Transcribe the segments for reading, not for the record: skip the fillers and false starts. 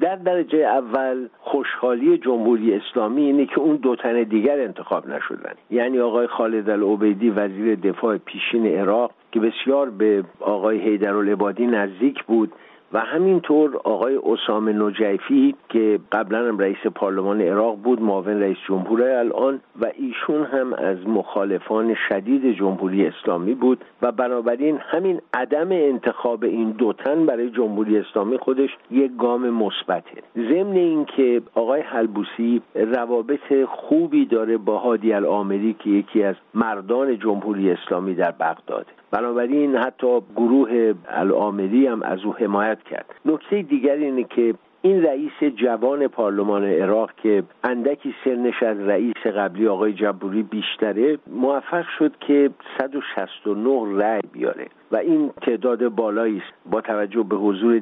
در درجه اول خوشحالی جمهوری اسلامی اینه که اون دو تن دیگر انتخاب نشدن، یعنی آقای خالد العبیدی وزیر دفاع پیشین عراق که بسیار به آقای حیدرالعبادی نزدیک بود و همینطور آقای اسامه نجیفی که قبلا هم رئیس پارلمان عراق بود، معاون رئیس جمهور الان، و ایشون هم از مخالفان شدید جمهوری اسلامی بود و بنابراین همین عدم انتخاب این دو تن برای جمهوری اسلامی خودش یک گام مثبته. ضمن این که آقای حلبوسی روابط خوبی داره با هادی العامری که یکی از مردان جمهوری اسلامی در بغداد، بنابراین حتی گروه العامری هم از او حمایت کرد. نکته دیگر اینه که این رئیس جوان پارلمان عراق که اندکی سنش از رئیس قبلی آقای جبوری بیشتره، موفق شد که 169 رأی بیاره و این تعداد بالایی است. با توجه به حضور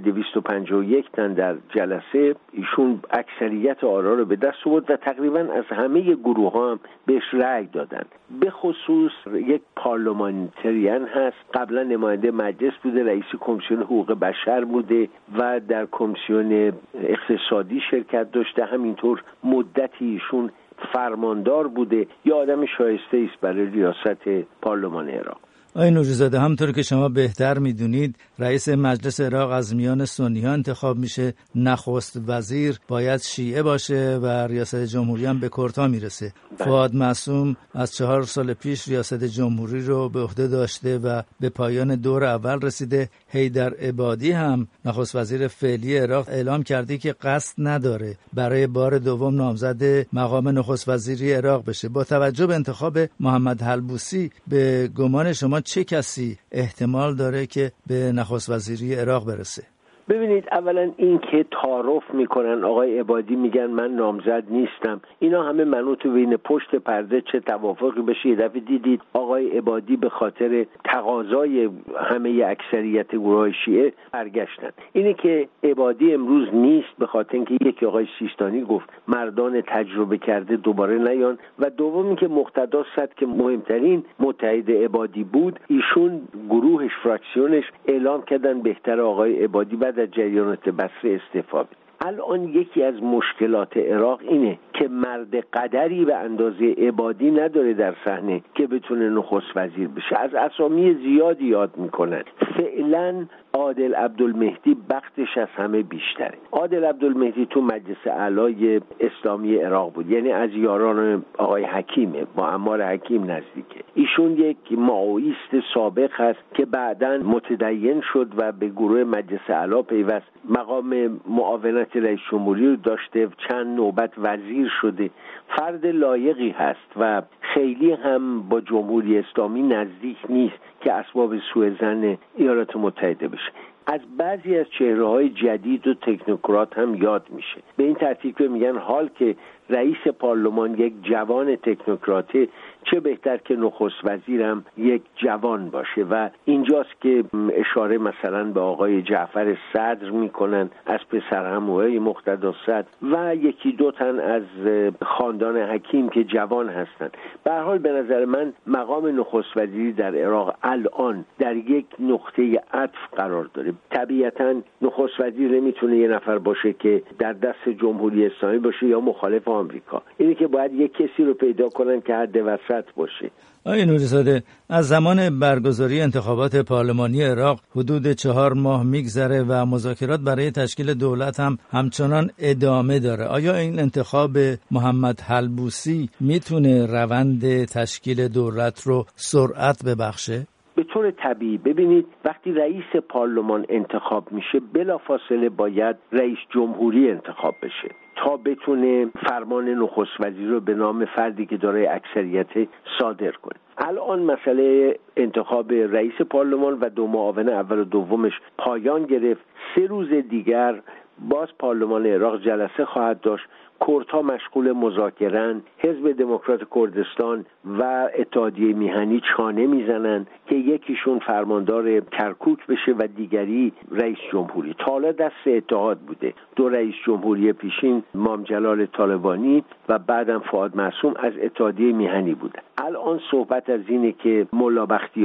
251 تن در جلسه، ایشون اکثریت آرا رو به دست آورد و تقریبا از همه گروه ها هم بهش رأی دادن. به خصوص یک پارلمانتریان هست، قبلا نماینده مجلس بوده، رئیس کمیسیون حقوق بشر بوده و در کمیسیون اقتصادی شرکت داشته، همینطور مدتی ایشون فرماندار بوده. یه آدم شایسته است برای ریاست پارلمان عراق. آقای نوری‌زاده، همونطور که شما بهتر میدونید رئیس مجلس عراق از میان سنی‌ها انتخاب میشه، نخست وزیر باید شیعه باشه و ریاست جمهوری هم به کرتا میرسه. فؤاد معصوم از 4 سال پیش ریاست جمهوری رو به عهده داشته و به پایان دور اول رسیده. حیدرعبادی هم نخست وزیر فعلی عراق اعلام کرده که قصد نداره برای بار دوم نامزد مقام نخست وزیری عراق بشه. با توجه به انتخاب محمد حلبوسی، به گمان شما چه کسی احتمال داره که به نخست وزیری عراق برسه؟ ببینید، اولا این که تعارف میکنن آقای عبادی میگن من نامزد نیستم، اینا همه منوط بین پشت پرده چه توافقی بشه. یه دفعه دیدید آقای عبادی به خاطر تقاضای همه اکثریت گروه شیعه برگشتن. اینه که عبادی امروز نیست به خاطر اینکه یکی آقای سیستانی گفت مردان تجربه کرده دوباره نیان، و دومی که مقتدا صد که مهمترین متحد عبادی بود، ایشون گروهش فراکسیونش اعلام کردن بهتر آقای عبادی بعد از جریانات بصره استعفا بده. الان یکی از مشکلات عراق اینه که مرد قدری به اندازه عبادی نداره در صحنه که بتونه نخست وزیر بشه. از اسامی زیادی یاد میکنن. فعلا عادل عبدالمهدی بختش از همه بیشتره. عادل عبدالمهدی تو مجلس اعلای اسلامی عراق بود، یعنی از یاران آقای حکیمه، با عمار حکیم نزدیکه. ایشون یک ماویست سابق هست که بعداً متدین شد و به گروه مجلس اعلا پیوست. مقام معاونت رئیس جمهوری رو داشته، چند نوبت وزیر شده. فرد لایقی هست و خیلی هم با جمهوری اسلامی نزدیک نیست که اسباب سوء ظن ایالات متحده بشه. از بعضی از چهره‌های جدید و تکنوکرات هم یاد میشه. به این ترتیب که میگن حال که رئیس پارلمان یک جوان تکنوکراته، چه بهتر که نخست وزیرم یک جوان باشه. و اینجاست که اشاره مثلا به آقای جعفر صدر میکنن از پسرعموهای مقتدا صدر و یکی دو تن از خاندان حکیم که جوان هستن. به هر حال به نظر من مقام نخست وزیری در عراق الان در یک نقطه عطف قرار داره. طبیعتا نخست وزیر نمیتونه یه نفر باشه که در دست جمهوری اسلامی باشه یا مخالف آمریکا. اینه که باید یک کسی رو پیدا کنن که حد وسط باشه. آقای نوری‌زاده، از زمان برگزاری انتخابات پارلمانی عراق حدود 4 ماه میگذره و مذاکرات برای تشکیل دولت هم همچنان ادامه داره. آیا این انتخاب محمد حلبوسی میتونه روند تشکیل دولت رو سرعت ببخشه؟ به طور طبیعی. ببینید، وقتی رئیس پارلمان انتخاب میشه بلافاصله باید رئیس جمهوری انتخاب بشه تا بتونه فرمان نخست وزیر رو به نام فردی که دارای اکثریت صادر کنه. الان مسئله انتخاب رئیس پارلمان و 2 معاون اول و دومش پایان گرفت. 3 روز دیگر باز پارلمان عراق جلسه خواهد داشت. کردها مشغول مذاکره‌اند. حزب دموکرات کردستان و اتحادیه میهنی چانه میزنن که یکیشون فرماندار کرکوک بشه و دیگری رئیس جمهوری. تا حالا دست اتحاد بوده. 2 رئیس جمهوری پیشین، امام جلال طالبانی و بعدم فؤاد معصوم، از اتحادیه میهنی بودن. الان صحبت از اینه که ملا بختیار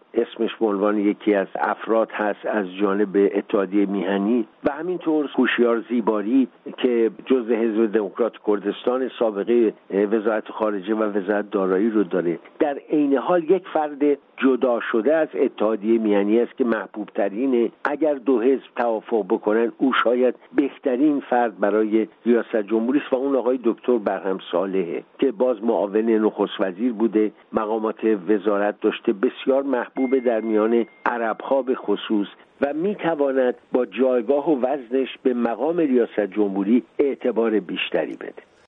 اسمش به عنوان یکی از افراد هست از جانب اتحادیه میهنی و همینطور هوشیار زیباری که جزء حزب دموکرات کردستان، سابقه وزارت خارجه و وزارت دارایی رو داره. در عین حال یک فرد جدا شده از اتحادیه میهنی است که محبوب ترینه. اگر دو حزب توافق بکنن او شاید بهترین فرد برای ریاست جمهوری است و اون آقای دکتر برهم صالحه که باز معاون نخست وزیر بوده، مقامات وزارت داشته، بسیار محبوب در میان عرب‌ها به خصوص و میتواند با جایگاه و وزنش به مقام ریاست جمهوری اعتبار بیشتری بده.